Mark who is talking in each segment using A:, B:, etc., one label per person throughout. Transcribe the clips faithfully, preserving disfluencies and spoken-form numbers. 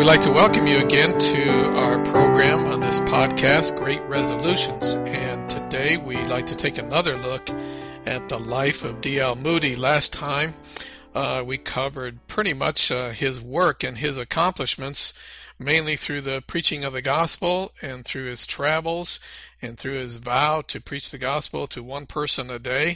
A: we'd like to welcome you again to our program on this podcast, Great Resolutions. And today we'd like to take another look at the life of D L Moody. Last time uh, we covered pretty much uh, his work and his accomplishments, mainly through the preaching of the gospel and through his travels and through his vow to preach the gospel to one person a day.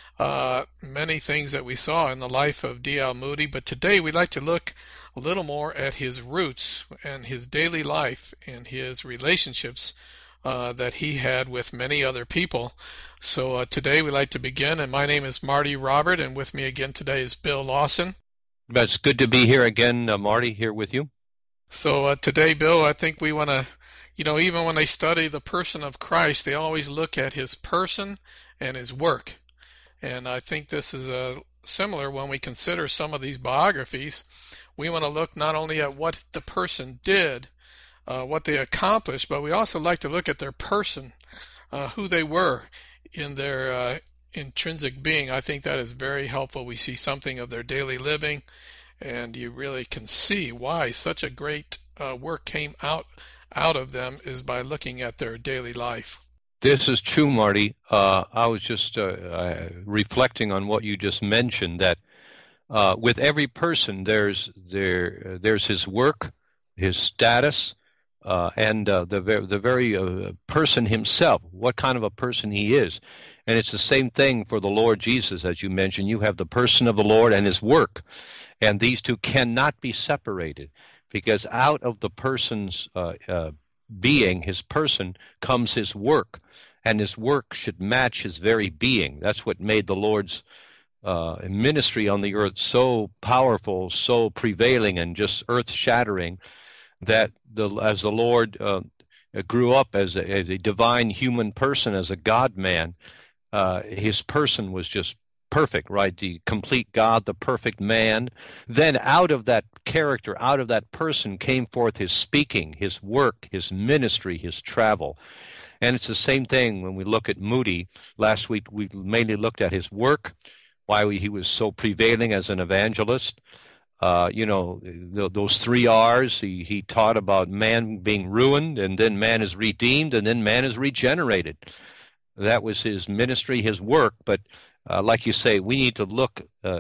A: Uh, many things that we saw in the life of D L Moody, but today we'd like to look a little more at his roots and his daily life and his relationships uh, that he had with many other people. So uh, today we'd like to begin, and my name is Marty Robert, and with me again today is Bill Lawson.
B: It's good to be here again, uh, Marty, here with you.
A: So uh, today, Bill, I think we want to, you know, even when they study the person of Christ, they always look at his person and his work. And I think this is uh, similar when we consider some of these biographies. We want to look not only at what the person did, uh, what they accomplished, but we also like to look at their person, uh, who they were in their uh, intrinsic being. I think that is very helpful. We see something of their daily living, and you really can see why such a great uh, work came out, out of them is by looking at their daily life.
B: This is true, Marty. Uh, I was just uh, uh, reflecting on what you just mentioned, that uh, with every person there's there uh, there's his work, his status, uh, and uh, the ver- the very uh, person himself, what kind of a person he is. And it's the same thing for the Lord Jesus, as you mentioned. You have the person of the Lord and his work, and these two cannot be separated, because out of the person's uh, uh, being, his person, comes his work, and his work should match his very being. That's what made the Lord's uh, ministry on the earth so powerful, so prevailing, and just earth-shattering, that the, as the Lord uh, grew up as a, as a divine human person, as a God-man, uh, his person was just perfect, right? The complete God, the perfect man. Then out of that character, out of that person came forth his speaking, his work, his ministry, his travel. And it's the same thing when we look at Moody. Last week we mainly looked at his work, why he was so prevailing as an evangelist. Uh, you know, th- those three R's, he, he taught about man being ruined, and then man is redeemed, and then man is regenerated. That was his ministry, his work. But uh, like you say, we need to look uh,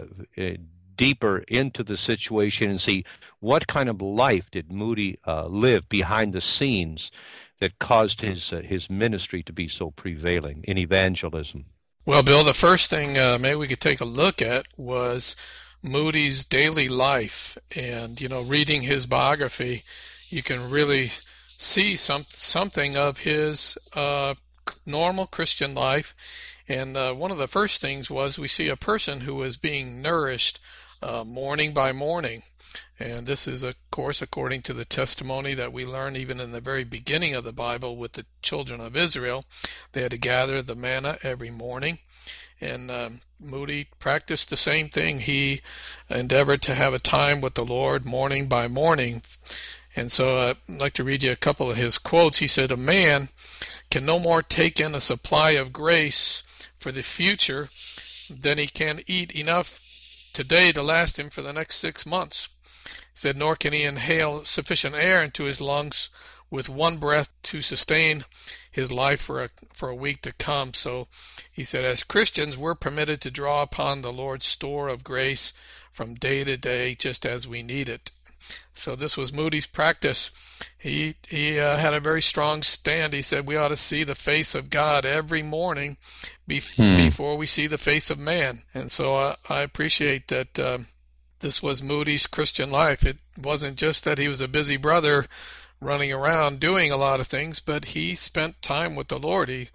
B: deeper into the situation and see what kind of life did Moody uh, live behind the scenes that caused his uh, his ministry to be so prevailing in evangelism.
A: Well, Bill, the first thing uh, maybe we could take a look at was Moody's daily life. And, you know, reading his biography, you can really see some something of his uh, normal Christian life. And uh, one of the first things was we see a person who was being nourished uh, morning by morning. And this is, of course, according to the testimony that we learn even in the very beginning of the Bible with the children of Israel. They had to gather the manna every morning. And um, Moody practiced the same thing. He endeavored to have a time with the Lord morning by morning. And so uh, I'd like to read you a couple of his quotes. He said, "A man can no more take in a supply of grace for the future than he can eat enough today to last him for the next six months. He said, nor can he inhale sufficient air into his lungs with one breath to sustain his life for a, for a week to come." So he said, as Christians, we're permitted to draw upon the Lord's store of grace from day to day, just as we need it. So this was Moody's practice. He he uh, had a very strong stand. He said we ought to see the face of God every morning bef- hmm. before we see the face of man. And so uh, I appreciate that uh, this was Moody's Christian life. It wasn't just that he was a busy brother running around doing a lot of things, but he spent time with the Lord. He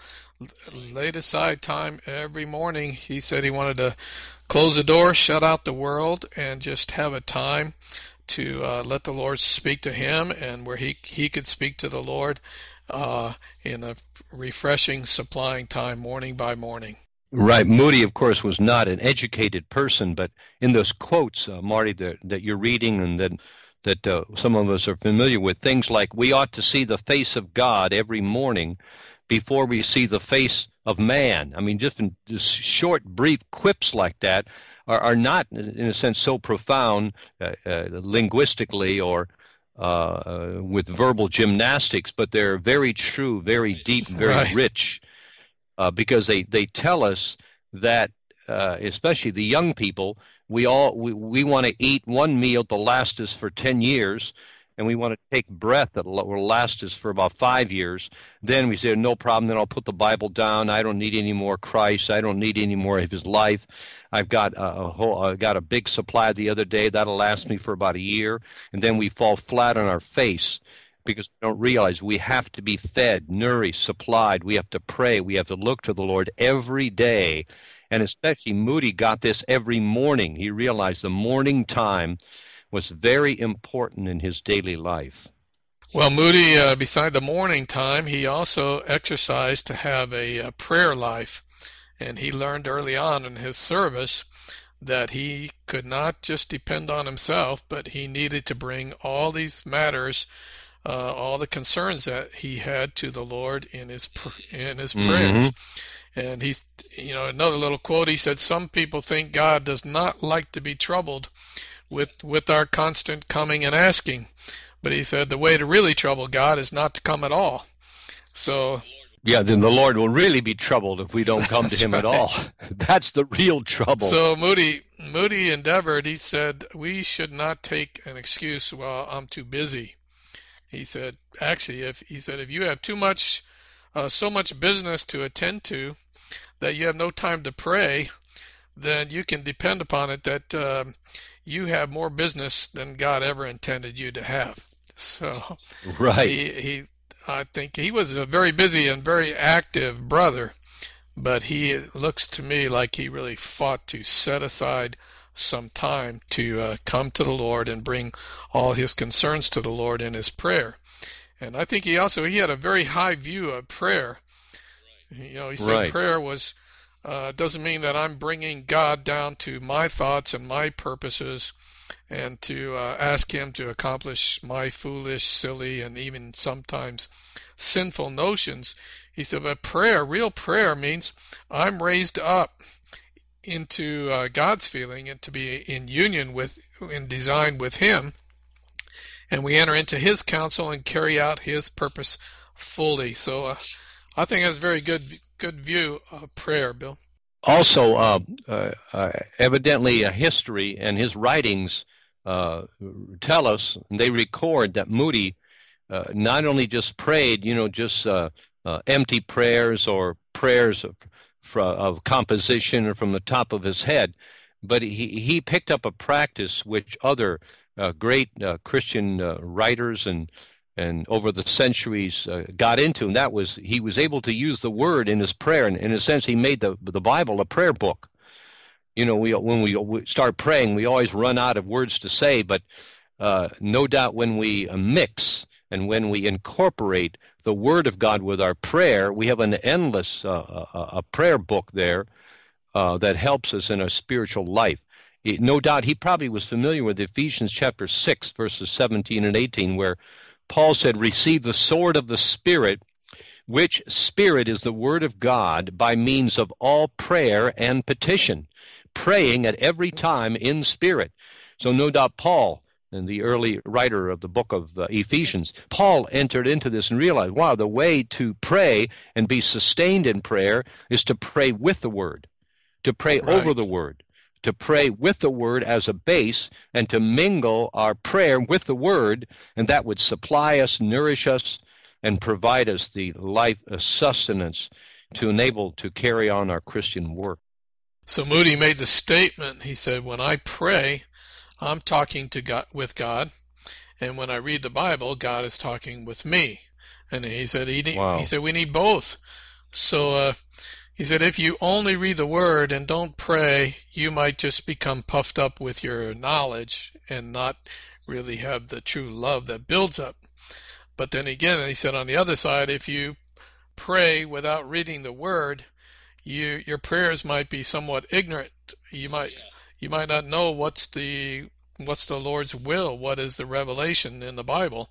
A: laid aside time every morning. He said he wanted to close the door, shut out the world, and just have a time to uh, let the Lord speak to him, and where he he could speak to the Lord uh, in a refreshing, supplying time, morning by morning.
B: Right. Moody, of course, was not an educated person, but in those quotes, uh, Marty, that, that you're reading and that, that uh, some of us are familiar with, things like, we ought to see the face of God every morning before we see the face of man. I mean, just, in, just short, brief quips like that are, are not, in a sense, so profound uh, uh, linguistically or uh, with verbal gymnastics, but they're very true, very deep, very
A: Right.
B: rich, uh, because they, they tell us that, uh, especially the young people, we all we, we want to eat one meal to last us for ten years, and we want to take breath that will last us for about five years. Then we say, no problem, then I'll put the Bible down. I don't need any more Christ. I don't need any more of his life. I've got a, a whole, I got a big supply the other day. That'll last me for about a year. And then we fall flat on our face because we don't realize we have to be fed, nourished, supplied. We have to pray. We have to look to the Lord every day. And especially Moody got this every morning. He realized the morning time was very important in his daily life.
A: Well, Moody, uh, beside the morning time, he also exercised to have a, a prayer life. And he learned early on in his service that he could not just depend on himself, but he needed to bring all these matters, uh, all the concerns that he had to the Lord in his in his prayers. Mm-hmm. And he's, you know, another little quote, he said, some people think God does not like to be troubled with with our constant coming and asking. But he said the way to really trouble God is not to come at all. So
B: yeah, then the Lord will really be troubled if we don't come to him right. at all. That's the real trouble.
A: So Moody Moody endeavored, he said, we should not take an excuse, well, I'm too busy. He said, actually, if he said if you have too much uh, so much business to attend to that you have no time to pray, then you can depend upon it that um, you have more business than God ever intended you to have. So,
B: right.
A: He, he, I think he was a very busy and very active brother, but he looks to me like he really fought to set aside some time to uh, come to the Lord and bring all his concerns to the Lord in his prayer. And I think he also he had a very high view of prayer. You know, he said
B: right.
A: prayer was. Uh, doesn't mean that I'm bringing God down to my thoughts and my purposes and to uh, ask him to accomplish my foolish, silly, and even sometimes sinful notions. He said, but prayer, real prayer means I'm raised up into uh, God's feeling and to be in union with, in design with him, and we enter into his counsel and carry out his purpose fully. So uh, I think that's a very good good view of prayer, Bill.
B: Also, uh, uh, uh, evidently, uh, history and his writings uh, tell us, and they record that Moody uh, not only just prayed, you know, just uh, uh, empty prayers or prayers of, of composition or from the top of his head, but he, he picked up a practice which other uh, great uh, Christian uh, writers and and over the centuries uh, got into, and that was he was able to use the word in his prayer, and in a sense he made the the Bible a prayer book. You know, we when we, we start praying, we always run out of words to say, but uh, no doubt when we uh, mix and when we incorporate the Word of God with our prayer, we have an endless uh, a, a prayer book there uh, that helps us in our spiritual life. It, no doubt he probably was familiar with Ephesians chapter six, verses seventeen and eighteen, where Paul said, receive the sword of the Spirit, which Spirit is the Word of God, by means of all prayer and petition, praying at every time in Spirit. So no doubt Paul, and the early writer of the book of uh, Ephesians, Paul entered into this and realized, wow, the way to pray and be sustained in prayer is to pray with the Word, to pray right. over the Word, to pray with the Word as a base, and to mingle our prayer with the Word, and that would supply us, nourish us, and provide us the life uh, sustenance to enable to carry on our Christian work.
A: So Moody made the statement, he said, when I pray, I'm talking to God, with God, and when I read the Bible, God is talking with me. And he said, he, need,
B: wow.
A: he said we need both. So uh, he said, if you only read the Word and don't pray, you might just become puffed up with your knowledge and not really have the true love that builds up. But then again, he said on the other side, if you pray without reading the Word, you your prayers might be somewhat ignorant. You might you might not know what's the what's the Lord's will, what is the revelation in the Bible.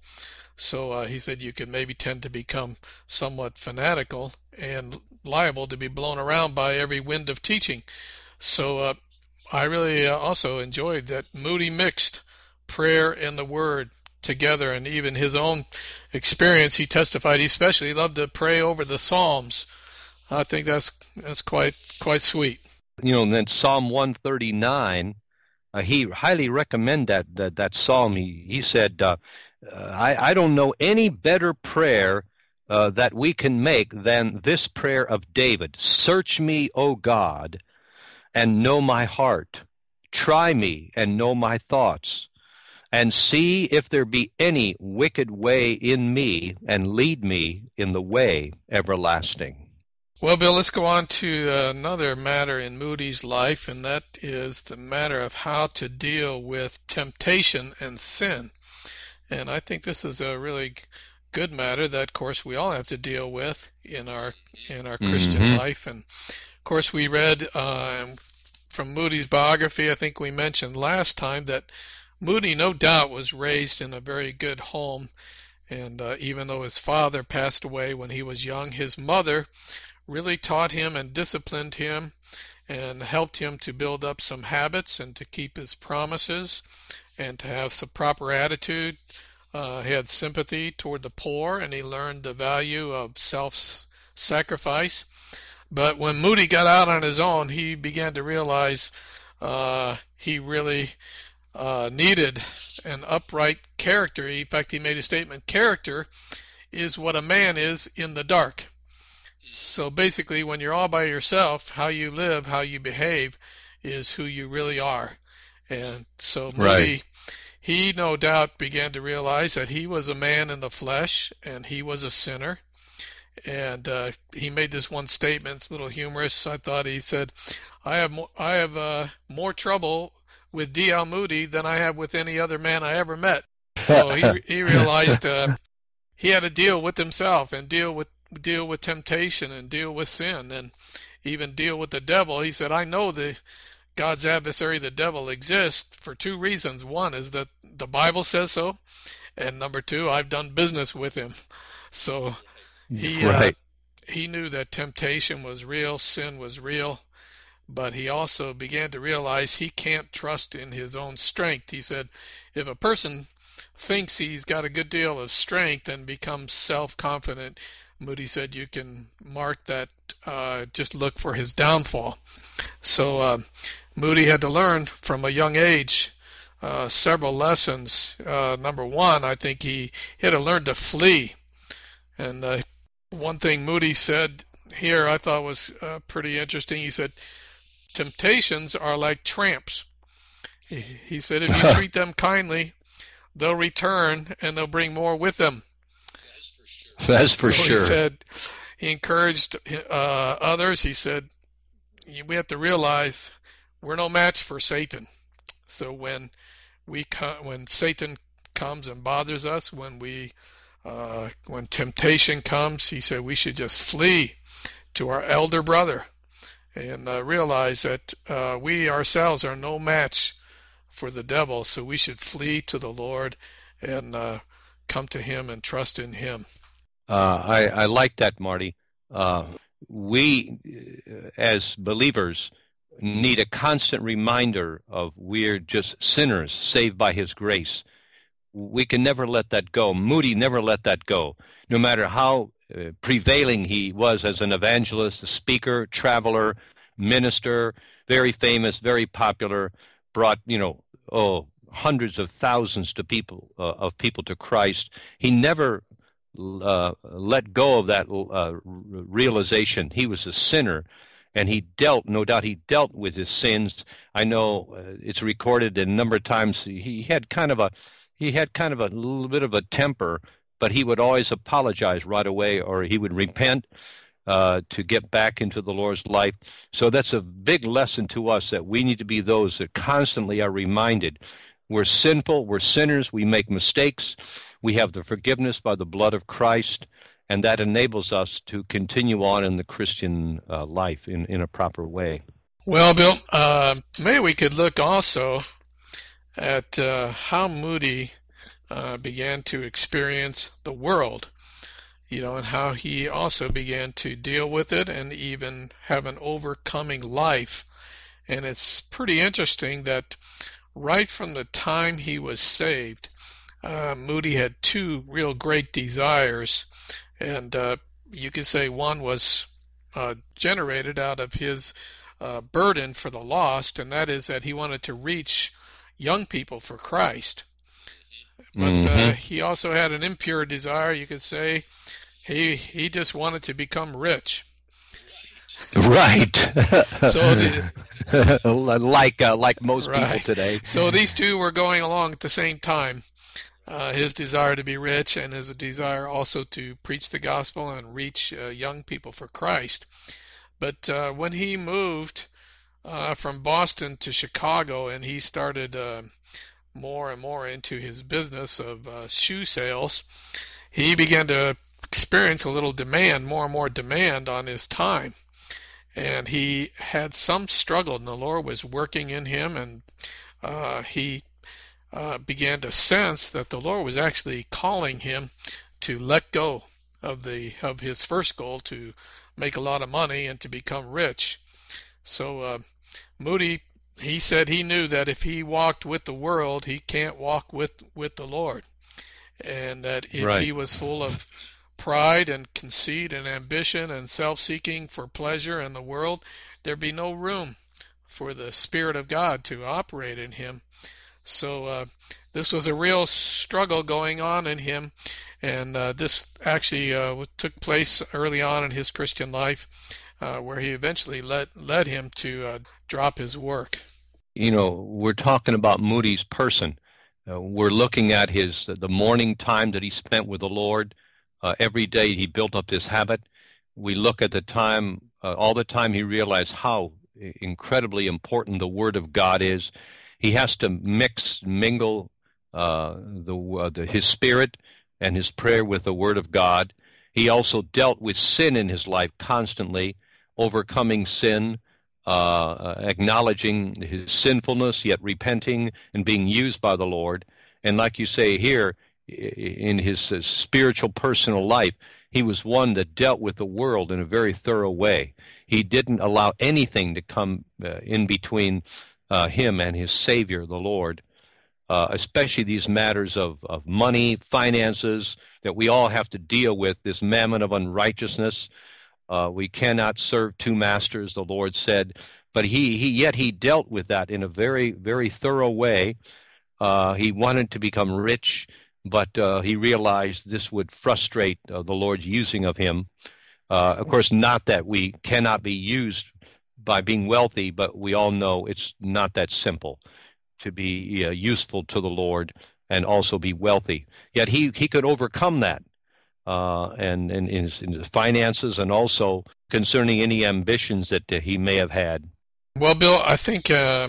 A: So uh, he said you could maybe tend to become somewhat fanatical and liable to be blown around by every wind of teaching. So uh, I really uh, also enjoyed that Moody mixed prayer and the Word together. And even his own experience, he testified he especially loved to pray over the Psalms. I think that's that's quite quite sweet.
B: You know, and then Psalm one thirty-nine, uh, he highly recommend that that, that psalm. He he said, uh, I, I don't know any better prayer uh, that we can make than this prayer of David. Search me, O God, and know my heart. Try me and know my thoughts, and see if there be any wicked way in me, and lead me in the way everlasting.
A: Well, Bill, let's go on to another matter in Moody's life, and that is the matter of how to deal with temptation and sin. And I think this is a really good matter that, of course, we all have to deal with in our in our Christian
B: Mm-hmm.
A: life. And, of course, we read uh, from Moody's biography, I think we mentioned last time, that Moody, no doubt, was raised in a very good home. And uh, even though his father passed away when he was young, his mother really taught him and disciplined him and helped him to build up some habits and to keep his promises and to have some proper attitude. Uh, he had sympathy toward the poor, and he learned the value of self-sacrifice. But when Moody got out on his own, he began to realize uh, he really uh, needed an upright character. In fact, he made a statement, character is what a man is in the dark. So basically, when you're all by yourself, how you live, how you behave is who you really are. And so Moody,
B: Right.
A: he no doubt began to realize that he was a man in the flesh and he was a sinner. And uh, he made this one statement, it's a little humorous. I thought he said, I have more, I have uh, more trouble with D L Moody than I have with any other man I ever met. So he, he realized uh, he had to deal with himself and deal with deal with temptation and deal with sin and even deal with the devil. He said, I know the God's adversary, the devil, exists for two reasons. One is that the Bible says so, and number two, I've done business with him. So he
B: Right.
A: uh, he knew that temptation was real, sin was real, but he also began to realize he can't trust in his own strength. He said, if a person thinks he's got a good deal of strength and becomes self-confident, Moody said you can mark that, uh, just look for his downfall. So uh, Moody had to learn from a young age uh, several lessons. Uh, number one, I think he, he had to learn to flee. And uh, one thing Moody said here I thought was uh, pretty interesting. He said, temptations are like tramps. He, he said, if you treat them kindly, they'll return and they'll bring more with them.
B: That's for
A: so
B: sure.
A: He said, he encouraged uh, others. He said, we have to realize we're no match for Satan. So when we come, when Satan comes and bothers us, when we uh, when temptation comes, he said we should just flee to our elder brother and uh, realize that uh, we ourselves are no match for the devil. So we should flee to the Lord and uh, come to him and trust in him.
B: Uh, I, I like that, Marty. Uh, we, uh, as believers, need a constant reminder of we're just sinners saved by his grace. We can never let that go. Moody never let that go. No matter how uh, prevailing he was as an evangelist, a speaker, traveler, minister, very famous, very popular, brought, you know, oh, hundreds of thousands to people uh, of people to Christ. He never uh, let go of that uh, realization. He was a sinner, and he dealt, no doubt he dealt with his sins. I know uh, it's recorded a number of times he had kind of a he had kind of a little bit of a temper, but he would always apologize right away, or he would repent uh, to get back into the Lord's life. So that's a big lesson to us, that we need to be those that constantly are reminded we're sinful, we're sinners, we make mistakes, we have the forgiveness by the blood of Christ, and that enables us to continue on in the Christian uh, life in, in a proper way.
A: Well, Bill, uh, maybe we could look also at uh, how Moody uh, began to experience the world, you know, and how he also began to deal with it and even have an overcoming life. And it's pretty interesting that right from the time he was saved, uh, Moody had two real great desires, and uh, you could say one was uh, generated out of his uh, burden for the lost, and that is that he wanted to reach young people for Christ. But
B: Mm-hmm.
A: uh, he also had an impure desire, you could say. He he just wanted to become rich.
B: Right.
A: So the,
B: like uh, like most
A: right.
B: people today.
A: So these two were going along at the same time. Uh, his desire to be rich and his desire also to preach the gospel and reach uh, young people for Christ. But uh, when he moved uh, from Boston to Chicago and he started uh, more and more into his business of uh, shoe sales, he began to experience a little demand, more and more demand on his time. And he had some struggle, and the Lord was working in him, and uh, he uh, began to sense that the Lord was actually calling him to let go of the of his first goal, to make a lot of money and to become rich. So uh, Moody, he said he knew that if he walked with the world, he can't walk with, with the Lord, and that if
B: Right.
A: he was full of pride and conceit and ambition and self-seeking for pleasure in the world, there'd be no room for the Spirit of God to operate in him. So uh, this was a real struggle going on in him, and uh, this actually uh, took place early on in his Christian life, uh, where he eventually led, led him to uh, drop his work.
B: You know, we're talking about Moody's person. Uh, we're looking at his the morning time that he spent with the Lord. Uh, every day he built up this habit. We look at the time, uh, all the time he realized how incredibly important the Word of God is. He has to mix, mingle uh, the, uh, the his spirit and his prayer with the Word of God. He also dealt with sin in his life constantly, overcoming sin, uh, acknowledging his sinfulness, yet repenting and being used by the Lord. And like you say here, in his uh, spiritual personal life, he was one that dealt with the world in a very thorough way. He didn't allow anything to come uh, in between uh, him and his Savior, the Lord, uh, especially these matters of, of money, finances, that we all have to deal with, this mammon of unrighteousness. Uh, we cannot serve two masters, the Lord said, but he, he yet he dealt with that in a very, very thorough way. Uh, he wanted to become rich, but uh, he realized this would frustrate uh, the Lord's using of him. Uh, of course, not that we cannot be used by being wealthy, but we all know it's not that simple to be uh, useful to the Lord and also be wealthy. Yet he, he could overcome that uh, and, and in, his, in his finances, and also concerning any ambitions that uh, he may have had.
A: Well, Bill, I think uh,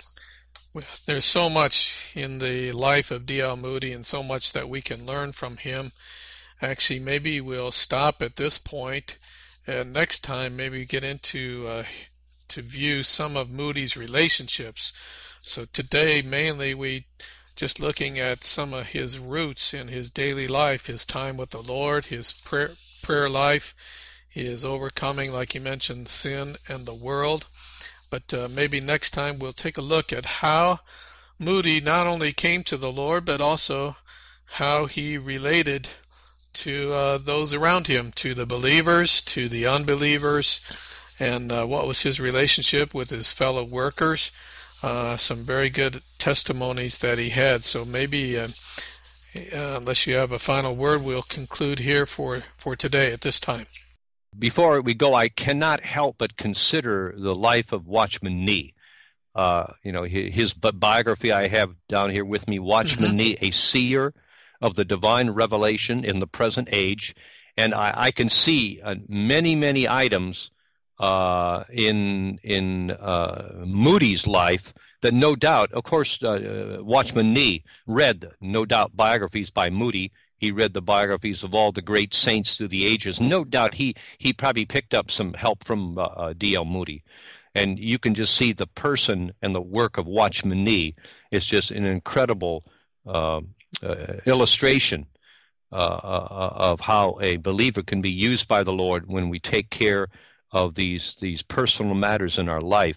A: there's so much in the life of D L Moody and so much that we can learn from him. Actually, maybe we'll stop at this point, and next time maybe get into uh, to view some of Moody's relationships. So today, mainly, we just looking at some of his roots in his daily life, his time with the Lord, his prayer, prayer life, his overcoming, like you mentioned, sin and the world. But uh, maybe next time we'll take a look at how Moody not only came to the Lord, but also how he related to uh, those around him, to the believers, to the unbelievers, and uh, what was his relationship with his fellow workers. Uh, some very good testimonies that he had. So maybe, uh, uh, unless you have a final word, we'll conclude here for, for today at this time.
B: Before we go, I cannot help but consider the life of Watchman Nee. Uh, you know, his, his biography I have down here with me, Watchman mm-hmm. Nee, a seer of the divine revelation in the present age. And I, I can see uh, many, many items uh, in in uh, Moody's life that no doubt, of course, uh, Watchman Nee read, no doubt, biographies by Moody. He read the biographies of all the great saints through the ages. No doubt he, he probably picked up some help from uh, D L Moody. And you can just see the person and the work of Watchman Nee is just an incredible uh, uh, illustration uh, uh, of how a believer can be used by the Lord when we take care of these, these personal matters in our life.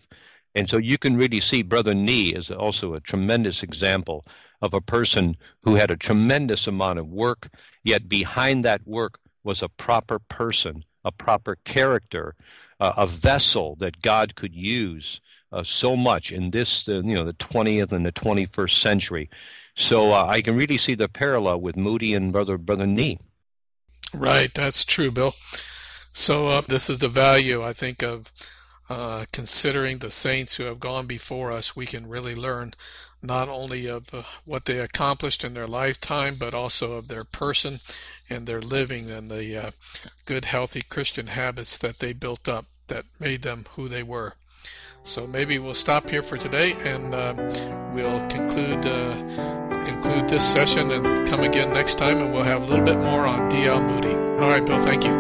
B: And so you can really see Brother Nee is also a tremendous example of a person who had a tremendous amount of work, yet behind that work was a proper person, a proper character, uh, a vessel that God could use uh, so much in this, uh, you know, the twentieth and the twenty-first century. So uh, I can really see the parallel with Moody and Brother Brother Nee.
A: Right, that's true, Bill. So uh, this is the value, I think, of uh, considering the saints who have gone before us. We can really learn not only of uh, what they accomplished in their lifetime, but also of their person and their living and the uh, good, healthy Christian habits that they built up that made them who they were. So maybe we'll stop here for today, and uh, we'll conclude uh, conclude this session and come again next time, and we'll have a little bit more on D L Moody. All right, Bill, thank you.